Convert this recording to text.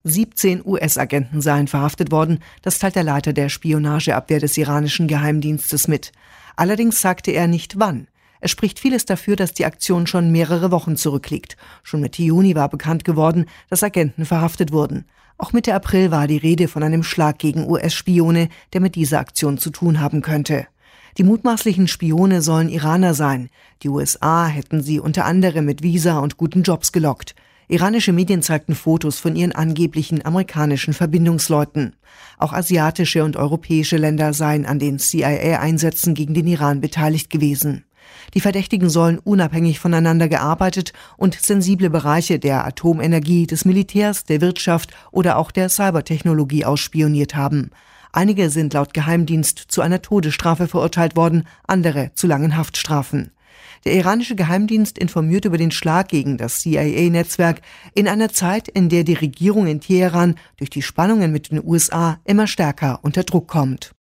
17 US-Agenten seien verhaftet worden, das teilt der Leiter der Spionageabwehr des iranischen Geheimdienstes mit. Allerdings sagte er nicht wann. Es spricht vieles dafür, dass die Aktion schon mehrere Wochen zurückliegt. Schon Mitte Juni war bekannt geworden, dass Agenten verhaftet wurden. Auch Mitte April war die Rede von einem Schlag gegen US-Spione, der mit dieser Aktion zu tun haben könnte. Die mutmaßlichen Spione sollen Iraner sein. Die USA hätten sie unter anderem mit Visa und guten Jobs gelockt. Iranische Medien zeigten Fotos von ihren angeblichen amerikanischen Verbindungsleuten. Auch asiatische und europäische Länder seien an den CIA-Einsätzen gegen den Iran beteiligt gewesen. Die Verdächtigen sollen unabhängig voneinander gearbeitet und sensible Bereiche der Atomenergie, des Militärs, der Wirtschaft oder auch der Cybertechnologie ausspioniert haben. Einige sind laut Geheimdienst zu einer Todesstrafe verurteilt worden, andere zu langen Haftstrafen. Der iranische Geheimdienst informiert über den Schlag gegen das CIA-Netzwerk in einer Zeit, in der die Regierung in Teheran durch die Spannungen mit den USA immer stärker unter Druck kommt.